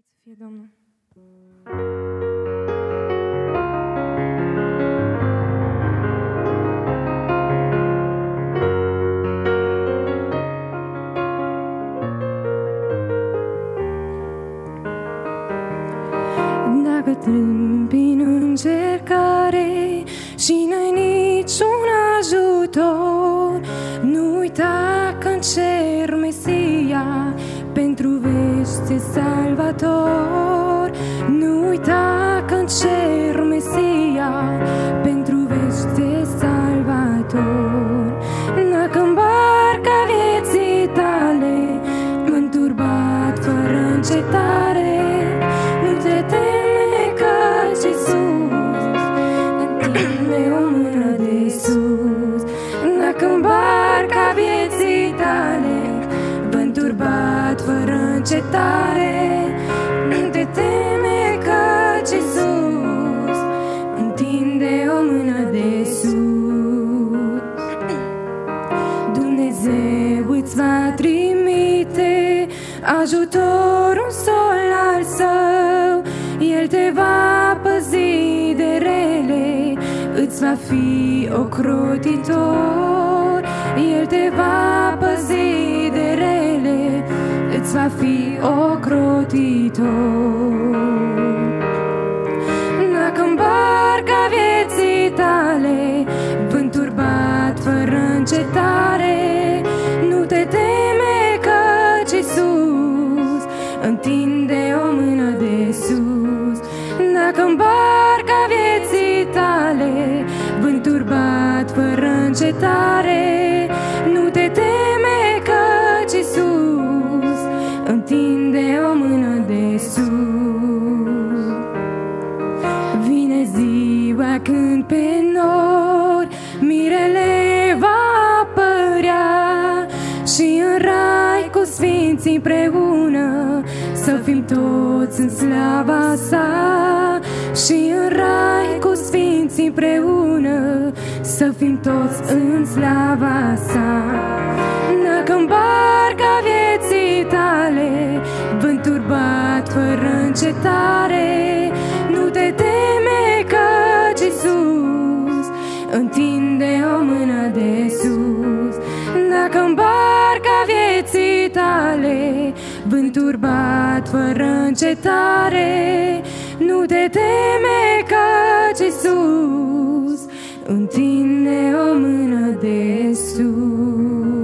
Slăvit să fie Domnul! Dacă trâmbi în încercare și n-ai niciun ajutor, nu uita că în cer Mesia pentru veci e salvator. Nu uita că în cer Mesia pentru veci e salvator. Dacă-n barca vieții tale m-a turbat fără încetare, nu te teme că Iisus întinde o mână de sus. Dacă-n barca vieții tale m-a turbat fără încetare, nu te teme că Iisus întinde o mână de sus. Dumnezeu îți va trimite ajutorul sol al său, El te va păzi de rele, îți va fi ocrotitor. El te va păzi de rele, îți va fi ocrotitor. Dacă-n barca vieții tale vânt turbat fără încetare, nu te teme că Iisus întinde o mână de sus. Dacă-n barca vieții tale vânt turbat fără încetare, nu te teme că Iisus întinde o mână de sus. Vine ziua când pe nori mirele va apărea și în rai cu sfinții împreună să fim toți în slava sa. Și în rai cu sfinții împreună să fim toți în slava sa. Dacă-n barca vieții tale vânt turbat fără încetare, nu te teme că Iisus întinde o mână de sus. Dacă-n barca vieții tale vânt turbat fără încetare, nu te teme că Iisus întinde o mână de sus.